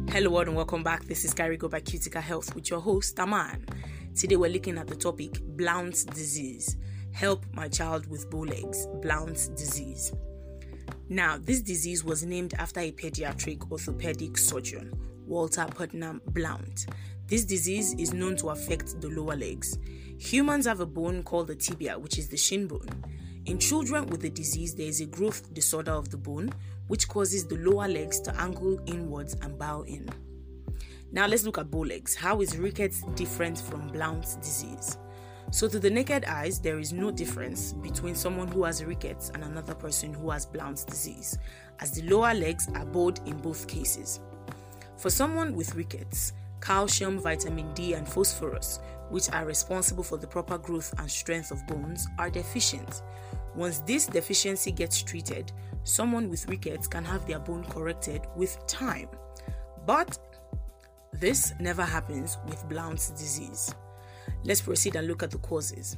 Hello and welcome back. This is Carigo by Cutica Health with your host, Aman. Today we're looking at the topic Blount's disease. Help my child with bow legs, Blount's disease. Now, this disease was named after a pediatric orthopedic surgeon, Walter Putnam Blount. This disease is known to affect the lower legs. Humans have a bone called the tibia, which is the shin bone. In children with the disease, there is a growth disorder of the bone, which causes the lower legs to angle inwards and bow in. Now let's look at bow legs. How is rickets different from Blount's disease? So to the naked eyes, there is no difference between someone who has rickets and another person who has Blount's disease, as the lower legs are bowed in both cases. For someone with rickets, calcium, vitamin D, and phosphorus, which are responsible for the proper growth and strength of bones, are deficient. Once this deficiency gets treated, someone with rickets can have their bone corrected with time. But this never happens with Blount's disease. Let's proceed and look at the causes.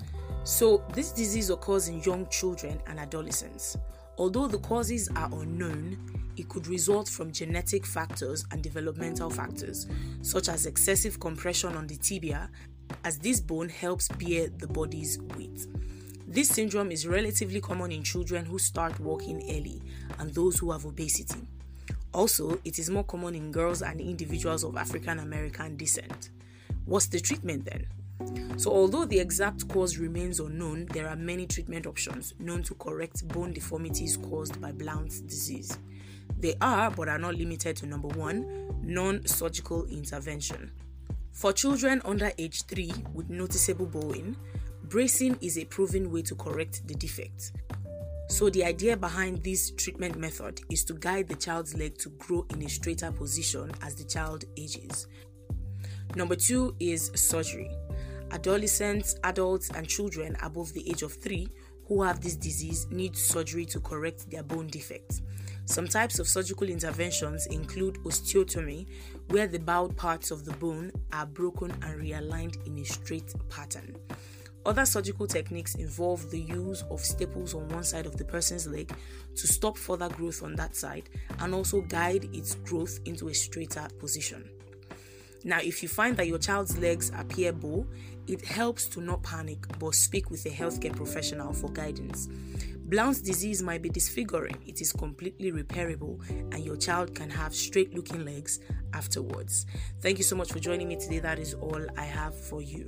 So this disease occurs in young children and adolescents. Although the causes are unknown, it could result from genetic factors and developmental factors, such as excessive compression on the tibia, as this bone helps bear the body's weight. This syndrome is relatively common in children who start walking early and those who have obesity. Also, it is more common in girls and individuals of African American descent. What's the treatment then? So although the exact cause remains unknown, there are many treatment options known to correct bone deformities caused by Blount's disease. They are, but are not limited to: number 1, non-surgical intervention. For children under age 3 with noticeable bowing, bracing is a proven way to correct the defect. So the idea behind this treatment method is to guide the child's leg to grow in a straighter position as the child ages. Number 2 is surgery. Adolescents, adults, and children above the age of 3 who have this disease need surgery to correct their bone defects. Some types of surgical interventions include osteotomy, where the bowed parts of the bone are broken and realigned in a straight pattern. Other surgical techniques involve the use of staples on one side of the person's leg to stop further growth on that side and also guide its growth into a straighter position. Now, if you find that your child's legs appear bow, it helps to not panic but speak with a healthcare professional for guidance. Blount's disease might be disfiguring. It is completely repairable and your child can have straight looking legs afterwards. Thank you so much for joining me today. That is all I have for you.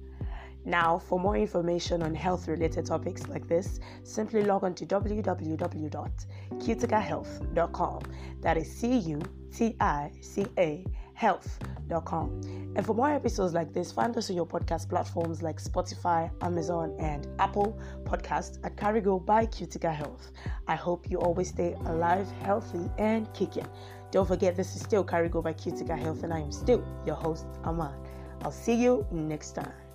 Now, for more information on health-related topics like this, simply log on to www.cuticahealth.com. That is CUTICA health.com. And for more episodes like this, find us on your podcast platforms like Spotify, Amazon, and Apple Podcasts at Carigo by Cutica Health. I hope you always stay alive, healthy, and kicking. Don't forget, this is still Carigo by Cutica Health, and I am still your host, Aman. I'll see you next time.